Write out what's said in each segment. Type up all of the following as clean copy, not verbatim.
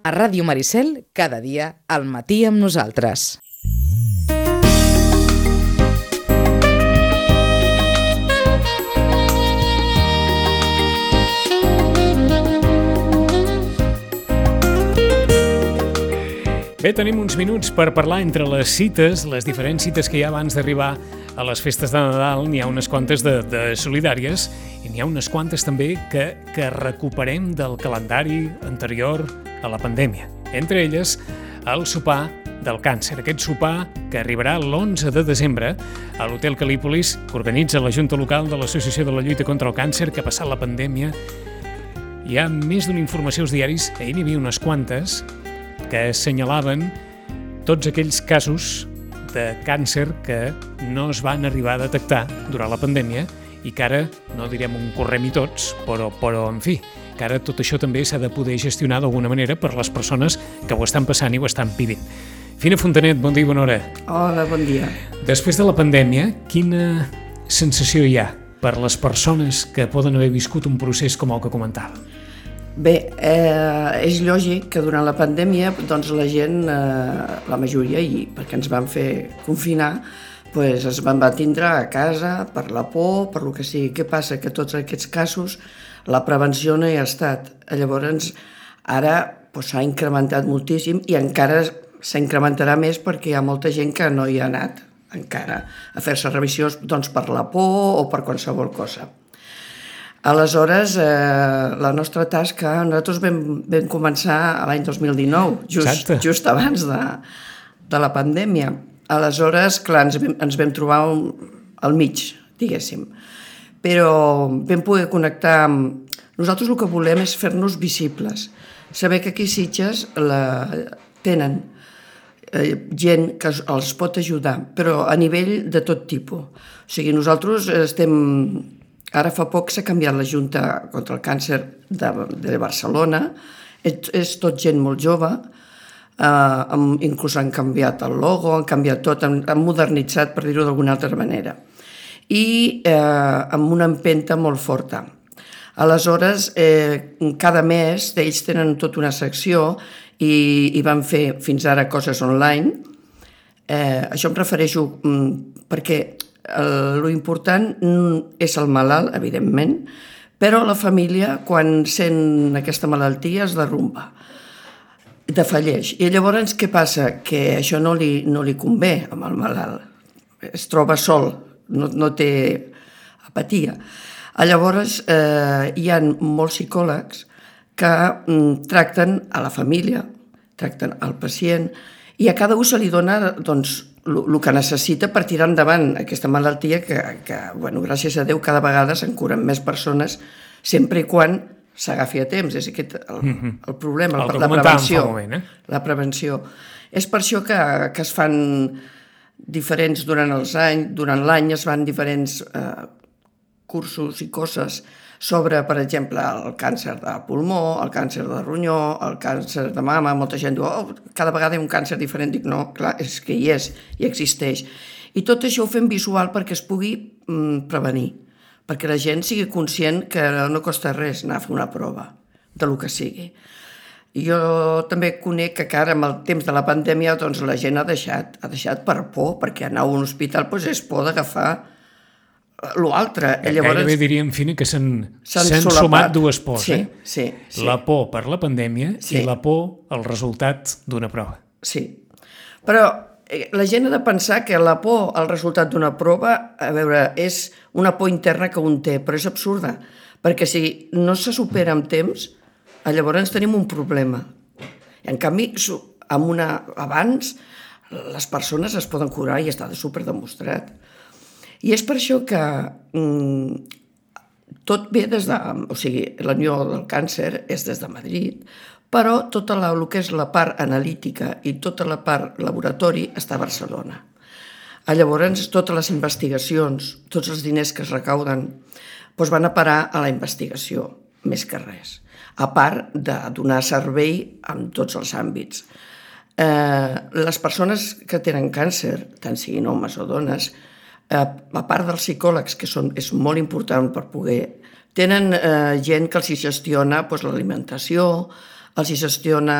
A Ràdio Maricel, cada dia, al matí amb nosaltres. Bé, tenim uns minuts per parlar entre les cites, les diferents cites que hi ha abans d'arribar a les festes de Nadal. N'hi ha unes quantes de solidàries i n'hi ha unes quantes també que recuperem del calendari anterior a la pandèmia. Entre elles, el sopar del càncer. Aquest sopar que arribarà l'11 de desembre a l'Hotel Calípolis, que organitza la Junta Local de l'Associació de la Lluita contra el Càncer, que ha passat la pandèmia. Hi ha més d'una informació als diaris, ahir n'hi havia unes quantes, que assenyalaven tots aquells casos de càncer que no es van arribar a detectar durant la pandèmia i que ara, no direm un correm-hi tots, però en fi, que ara tot això també s'ha de poder gestionar d'alguna manera per les persones que ho estan passant i ho estan vivint. Fina Fontanet, bon dia i bona hora. Hola, bon dia. Després de la pandèmia, quina sensació hi ha per les persones que poden haver viscut un procés com el que comentàvem? Bé, és lògic que durant la pandèmia doncs, la gent, la majoria, i perquè ens van fer confinar, doncs, es van tindre a casa per la por, per lo que sigui. Què passa? Que tots aquests casos la prevenció no hi ha estat. Llavors, ara s'ha incrementat moltíssim i encara s'incrementarà més perquè hi ha molta gent que no hi ha anat encara a fer-se revisions doncs, per la por o per qualsevol cosa. Aleshores, la nostra tasca, nosaltres vam començar l'any 2019, just abans de la pandèmia. Aleshores, clar, ens vam trobar al mig, diguéssim. Però vam poder connectar amb... Nosaltres el que volem és fer-nos visibles. Saber que aquí a Sitges tenen gent que els pot ajudar, però a nivell de tot tipus. O sigui, nosaltres estem... Ara fa poc s'ha canviat la Junta contra el Càncer de Barcelona, és tot gent molt jove, inclús han canviat el logo, han canviat tot, han modernitzat, per dir-ho d'alguna altra manera, i amb una empenta molt forta. Aleshores, cada mes ells tenen tota una secció i van fer fins ara coses online. Això em refereixo perquè lo important és el malalt, evidentment, però la família, quan sent aquesta malaltia, es derrumba, defalleix. I llavors què passa? Que això no li convé amb el malalt. Es troba sol, no té apatia. Llavors hi ha molts psicòlegs que tracten a la família, tracten al pacient, i a cada un se li dona el que necessita per tirar endavant aquesta malaltia que, gràcies a Déu, cada vegada se'n curen més persones, sempre i quan s'agafi a temps. És aquest el problema, la prevenció. La prevenció. És per això que es fan diferents durant l'any es fan diferents cursos i coses sobre, per exemple, el càncer de pulmó, el càncer de ronyó, el càncer de mama. Molta gent diu, cada vegada hi ha un càncer diferent. Dic, no, clar, és que hi és, i existeix. I tot això ho fem visual perquè es pugui prevenir, perquè la gent sigui conscient que no costa res anar a fer una prova de lo que sigui. Jo també conec que ara, amb el temps de la pandèmia, doncs la gent ha deixat per por, perquè anar a un hospital és por d'agafar l'altre. Gairebé diríem, Fina, que s'han sumat dues pors. Sí. La por per la pandèmia i la por al resultat d'una prova. Sí, però la gent ha de pensar que la por al resultat d'una prova, a veure, és una por interna que un té, però és absurda, perquè si no se supera amb temps, llavors tenim un problema. En canvi, abans les persones es poden curar i està superdemostrat. I és per això que tot ve des de... O sigui, la Unió del Càncer és des de Madrid, però tota el que és la part analítica i tota la part laboratori està a Barcelona. Llavors, totes les investigacions, tots els diners que es recauden, van a parar a la investigació, més que res. A part de donar servei en tots els àmbits. Les persones que tenen càncer, tant siguin homes o dones, a part dels psicòlegs, que és molt important per poder... Tenen gent que els gestiona l'alimentació, els hi gestiona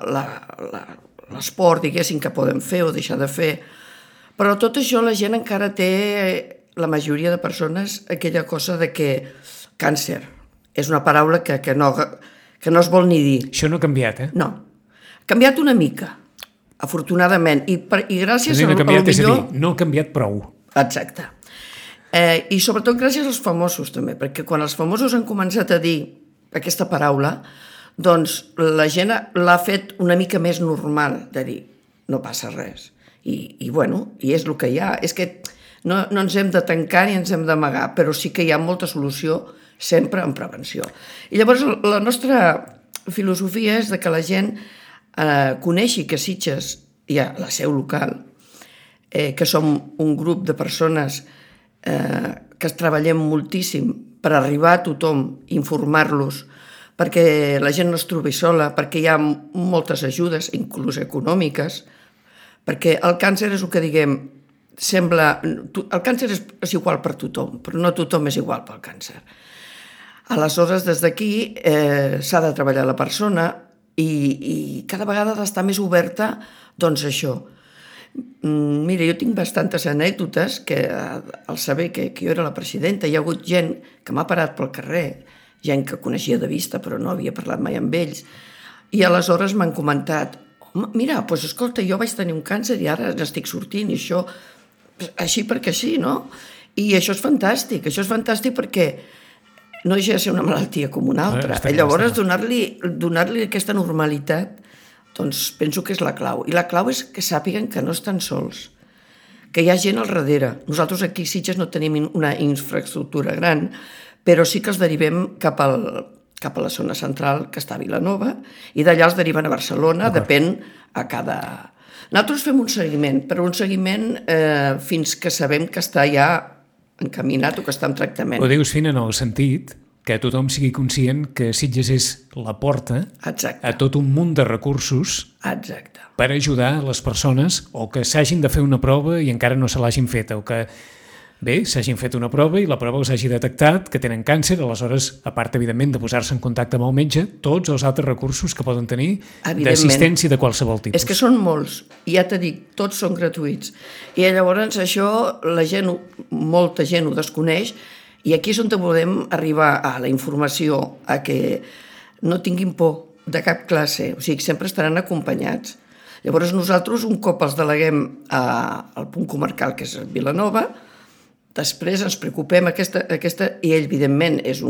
l'esport, diguéssim, que poden fer o deixar de fer. Però tot això la gent encara té, la majoria de persones, aquella cosa de que càncer és una paraula que no es vol ni dir. Això no ha canviat, No. Ha canviat una mica, afortunadament, i gràcies no ha canviat, millor... és a dir, no ha canviat prou. Exacte. I sobretot gràcies als famosos també, perquè quan els famosos han començat a dir aquesta paraula, doncs la gent l'ha fet una mica més normal de dir, no passa res. I és el que hi ha. És que no ens hem de tancar ni ens hem d'amagar, però sí que hi ha molta solució sempre en prevenció. I llavors la nostra filosofia és de que la gent coneixi que Sitges hi ha la seu local, que som un grup de persones que treballem moltíssim per arribar a tothom, informar-los, perquè la gent no es trobi sola, perquè hi ha moltes ajudes, inclús econòmiques, perquè el càncer és el que diguem, el càncer és igual per tothom, però no tothom és igual pel càncer. Aleshores, des d'aquí s'ha de treballar la persona i cada vegada ha d'estar més oberta, doncs això. Mira, jo tinc bastantes anècdotes que al saber que jo era la presidenta hi ha hagut gent que m'ha parat pel carrer, gent que coneixia de vista però no havia parlat mai amb ells, i aleshores m'han comentat, mira, doncs escolta, jo vaig tenir un càncer i ara n'estic sortint i això, així perquè sí, no? I això és fantàstic perquè no deixa de ser una malaltia com una altra. I llavors donar-li aquesta normalitat, doncs penso que és la clau. I la clau és que sàpiguen que no estan sols, que hi ha gent al darrere. Nosaltres aquí a Sitges no tenim una infraestructura gran, però sí que els derivem cap a la zona central, que està a Vilanova, i d'allà els deriven a Barcelona, depèn a cada... Nosaltres fem un seguiment, però un seguiment fins que sabem que està ja encaminat o que està en tractament. Ho dius, Fina, en el sentit que tothom sigui conscient que Sitges és la porta a tot un munt de recursos per ajudar les persones o que s'hagin de fer una prova i encara no se l'hagin fet, o que s'hagin fet una prova i la prova els hagi detectat que tenen càncer, aleshores, a part, evidentment, de posar-se en contacte amb el metge, tots els altres recursos que poden tenir d'assistència de qualsevol tipus. És que són molts, i ja t'he dit, tots són gratuïts. I llavors això, molta gent ho desconeix, i aquí és on podem arribar a la informació, a que no tinguin por de cap classe, o sigui, sempre estaran acompanyats. Llavors nosaltres, un cop els deleguem al punt comarcal, que és Vilanova, després ens preocupem i ell, evidentment, és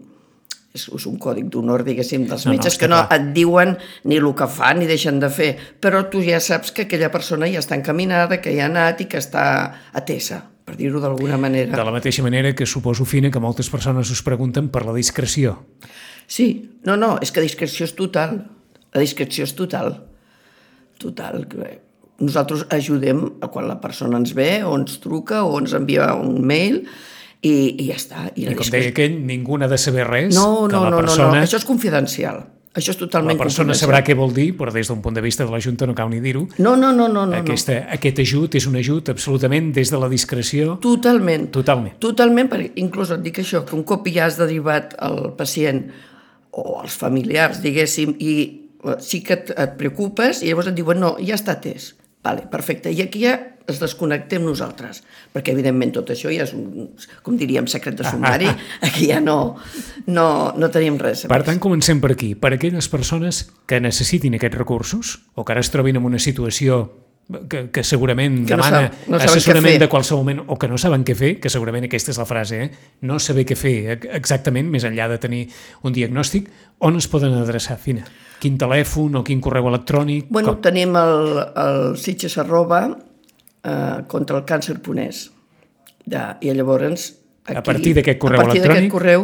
un còdic d'honor, diguéssim, dels metges, que no et diuen ni el que fan ni deixen de fer, però tu ja saps que aquella persona ja està encaminada, que ja ha anat i que està atesa, per dir-ho d'alguna manera. De la mateixa manera que suposo, Fina, que moltes persones us pregunten per la discreció. Sí, no, és que discreció és total. La discreció és total. Total. Nosaltres ajudem quan la persona ens ve o ens truca o ens envia un mail i ja està. I com deia aquell, ningú n'ha de saber res. No, això és confidencial. Això és totalment confidencial. La persona sabrà què vol dir, però des d'un punt de vista de la Junta no cal ni dir-ho. No. Aquest ajut és un ajut absolutament des de la discreció. Totalment, perquè inclús et dic això, que un cop ja has derivat el pacient o els familiars, diguéssim, i sí que et preocupes i llavors et diuen, no, ja està atès. Vale, perfecte. I aquí ja es desconnectem nosaltres, perquè evidentment tot això ja és com diríem, secret de sumari, aquí ja no tenim res. Per tant, comencem per aquí. Per aquelles persones que necessitin aquests recursos o que ara es trobin en una situació que segurament demana assessorament de qualsevol moment o que no saben què fer, que segurament aquesta és la frase, no saber què fer exactament, més enllà de tenir un diagnòstic, on es poden adreçar, Fina? Quin telèfon o quin correu electrònic? Bueno, tenim el Sitges @contralcancer.es i llavors a partir d'aquest correu electrònic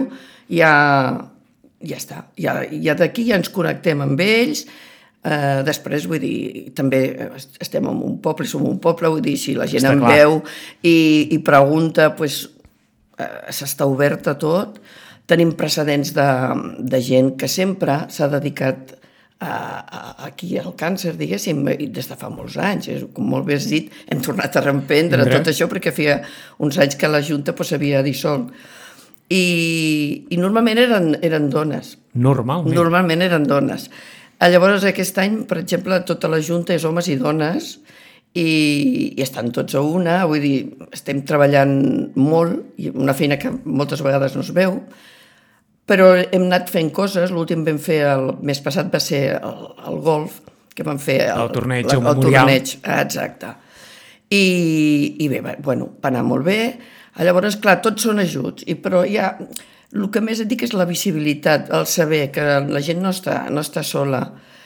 ja està. Ja d'aquí ja ens connectem amb ells. Després, vull dir, també estem en un poble, som un poble, vull dir, si la gent em veu i pregunta, doncs s'està obert a tot. Tenim precedents de gent que sempre s'ha dedicat aquí al càncer, diguéssim, des de fa molts anys. Com molt bé has dit, hem tornat a reemprendre tot això perquè feia uns anys que la Junta s'havia dissolt. I normalment eren dones. Normalment? Normalment eren dones. Llavors, aquest any, per exemple, tota la Junta és homes i dones i estan tots a una, vull dir, estem treballant molt, i una feina que moltes vegades no es veu, però hem anat fent coses. L'últim vam fer, el mes passat va ser el golf, que vam fer el torneig, el memorial. Exacte. I bé, bueno, va anar molt bé. Llavors, clar, tots són ajuts, però ja el que més et dic és la visibilitat, el saber que la gent no està sola.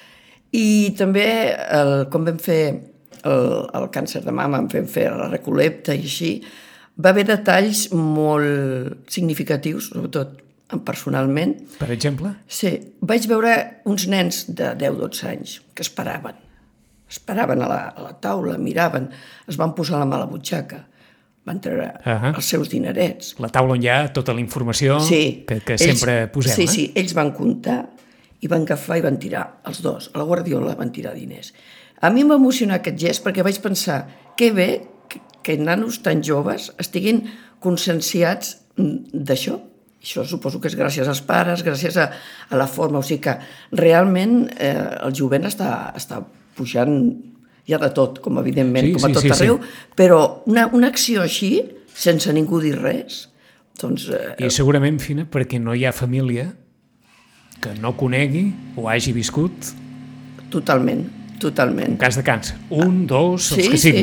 I també, com vam fer el càncer de mama, vam fer la recolecta i així, va haver detalls molt significatius, sobretot personalment. Per exemple? Sí, vaig veure uns nens de 10-12 anys que esperaven a la taula, miraven, es van posar la mà a la butxaca, van treure els seus dinerets. La taula on hi ha tota la informació que sempre posem. Sí, ells van comptar i van agafar i van tirar, els dos, a la Guardiola van tirar diners. A mi em va emocionar aquest gest perquè vaig pensar que bé que nanos tan joves estiguin conscienciats d'això. Això suposo que és gràcies als pares, gràcies a la forma. O sigui que realment el jovent està pujant ja de tot, com evidentment, com a tot arreu, però una acció així, sense ningú dir res, doncs... I segurament, Fina, perquè no hi ha família que no conegui o hagi viscut... Totalment. Un cas de càncer. Un, dos, els que siguin.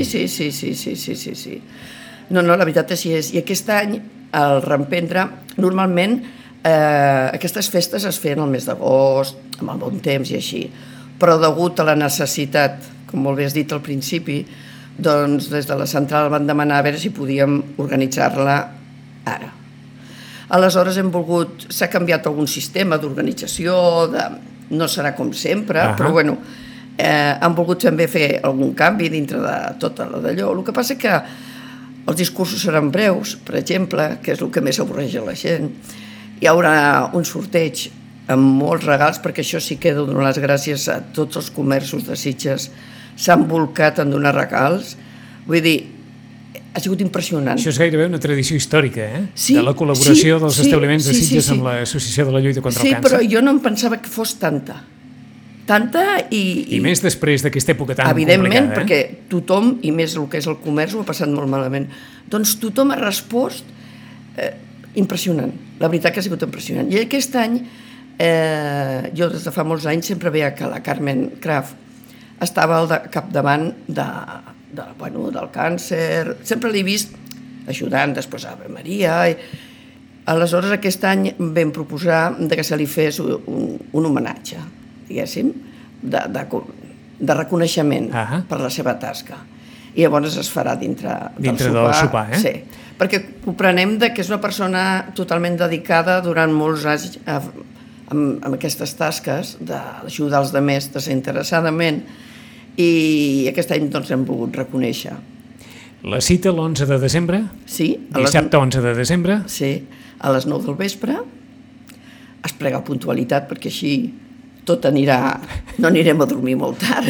Sí. No, la veritat així és. I aquest any, al Reemprendre, normalment aquestes festes es feien al mes d'agost, amb el bon temps i així, però degut a la necessitat, com molt bé has dit al principi, doncs des de la central van demanar a veure si podíem organitzar-la ara. Aleshores s'ha canviat algun sistema d'organització, no serà com sempre, però bueno, han volgut també fer algun canvi dintre de tot d'allò. El que passa que els discursos seran breus, per exemple, que és el que més avorreix a la gent. Hi haurà un sorteig amb molts regals, perquè això sí que he de donar les gràcies a tots els comerços de Sitges. S'han volcat en donar regals. Vull dir, ha sigut impressionant. Això és gairebé una tradició històrica, de la col·laboració dels establiments de Sitges amb l'Associació de la Lluita contra el Càncer. Sí, però jo no em pensava que fos tanta i més després d'aquesta època tan complicada. Evidentment, perquè tothom, i més el que és el comerç, ho ha passat molt malament. Doncs tothom ha respost impressionant. La veritat que ha sigut impressionant. I aquest any, jo des de fa molts anys sempre veia que la Carmen Kraft estava al capdavant del càncer. Sempre l'he vist ajudant després a Ave Maria. Aleshores, aquest any vam proposar que se li fes un homenatge, diguéssim, de reconeixement per la seva tasca. I llavors es farà dintre del sopar. Sí, perquè ho prenem que és una persona totalment dedicada durant molts anys amb aquestes tasques d'ajudar els altres desinteressadament, i aquest any doncs hem volgut reconèixer. La cita l'11 de desembre? Sí. Dissabte 11 de desembre? Sí, a les 9 del vespre. Es prega puntualitat perquè així tot anirà... No anirem a dormir molt tard.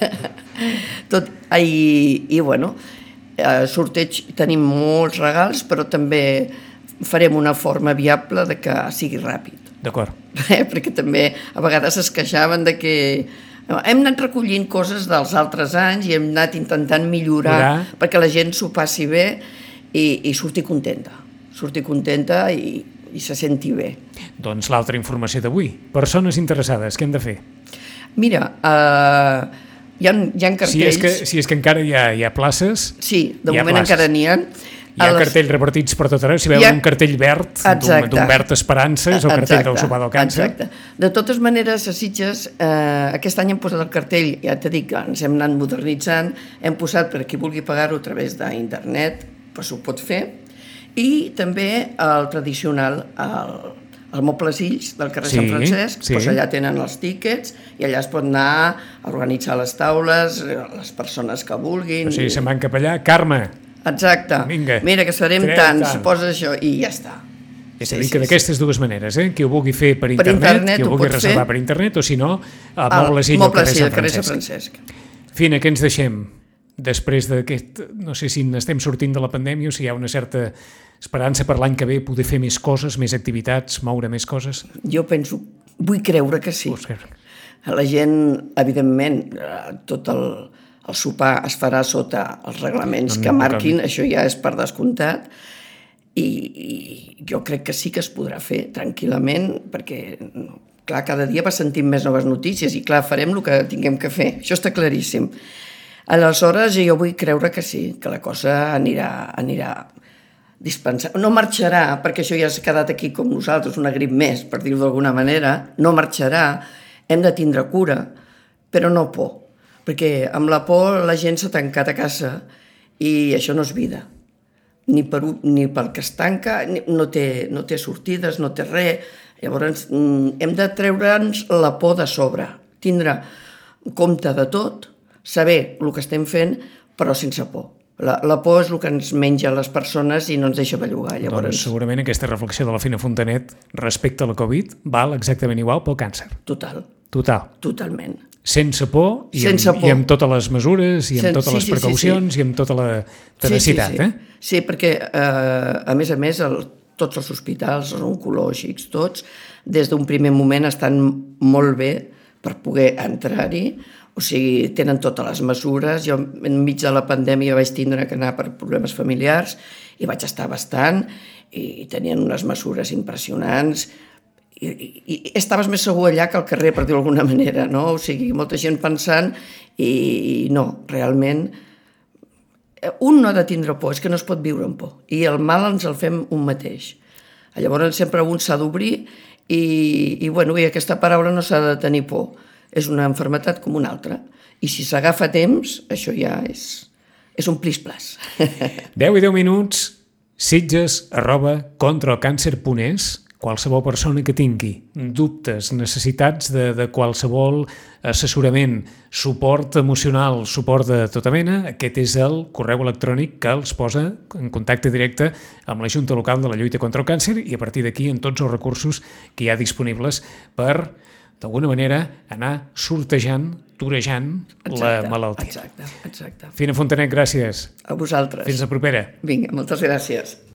I bueno, sorteig, tenim molts regals, però també farem una forma viable de que sigui ràpid. D'acord. Perquè també a vegades es queixaven de que hem anat recollint coses dels altres anys i hem anat intentant millorar perquè la gent s'ho passi bé i surti contenta. I se senti bé. Doncs l'altra informació d'avui. Persones interessades, què hem de fer? Mira, hi ha cartells... Si és que encara hi ha places... Sí, de moment encara n'hi ha. Hi ha cartells repartits per tot arreu. Si veuen un cartell verd, d'un verd esperança, és el cartell del sopar del càncer. Exacte. De totes maneres, a Sitges, aquest any hem posat el cartell, ja t'he dit que ens hem anat modernitzant, hem posat per qui vulgui pagar-ho a través d'internet, però s'ho pot fer, i també el tradicional, el Mobles Ills del carrer Sant Francesc, doncs allà tenen els tíquets i allà es pot anar a organitzar les taules, les persones que vulguin. O sigui, se'n van cap allà. Carme! Exacte. Mira, que serem tants, posa això i ja està. És a dir, que d'aquestes dues maneres, qui ho vulgui fer per internet, qui ho vulgui reservar per internet, o si no, a Mobles Ills del carrer Sant Francesc. Fina, què ens deixem? Després d'aquest, no sé si n'estem sortint de la pandèmia o si hi ha una certa esperança per l'any que ve poder fer més coses, més activitats, moure més coses? Jo penso, vull creure que sí. La gent, evidentment, tot el sopar es farà sota els reglaments que marquin, això ja és per descomptat, i jo crec que sí que es podrà fer tranquil·lament, perquè, clar, cada dia va sentint més noves notícies i, clar, farem el que tinguem que fer, això està claríssim. Aleshores, jo vull creure que sí, que la cosa anirà dispensant. No marxarà, perquè això ja s'ha quedat aquí com nosaltres, una grip més, per dir-ho d'alguna manera, no marxarà, hem de tindre cura, però no por, perquè amb la por la gent s'ha tancat a casa i això no és vida. Ni pel que es tanca, no té sortides, no té res. Llavors hem de treure'ns la por de sobre, tindre compte de tot, saber el que estem fent, però sense por. La por és el que ens menja les persones i no ens deixa bellugar. Doncs segurament aquesta reflexió de la Fina Fontanet respecte a la Covid val exactament igual pel càncer. Totalment. Sense por i amb totes les mesures i amb totes les precaucions i amb tota la tenacitat. Sí, perquè a més, tots els hospitals, els oncològics, tots, des d'un primer moment estan molt bé per poder entrar-hi, o sigui, tenen totes les mesures. Jo enmig de la pandèmia vaig tindre que anar per problemes familiars i vaig estar bastant i tenien unes mesures impressionants i estaves més segur allà que al carrer, per dir-ho d'alguna manera, no? O sigui, molta gent pensant i no, realment un no ha de tindre por, és que no es pot viure amb por i el mal ens el fem un mateix. Llavors sempre un s'ha d'obrir i aquesta paraula no s'ha de tenir por, és una malaltia com una altra i si s'agafa temps això ja és un plis-plas. 10 i 10 minuts, sitges@contralcancer.es. Qualsevol persona que tingui dubtes, necessitats de qualsevol assessorament, suport emocional, suport de tota mena, aquest és el correu electrònic que els posa en contacte directe amb la Junta Local de la Lluita contra el Càncer i a partir d'aquí en tots els recursos que hi ha disponibles per, d'alguna manera, anar sortejant, torejant la malaltia. Exacte. Fina Fontanet, gràcies. A vosaltres. Fins la propera. Vinga, moltes gràcies.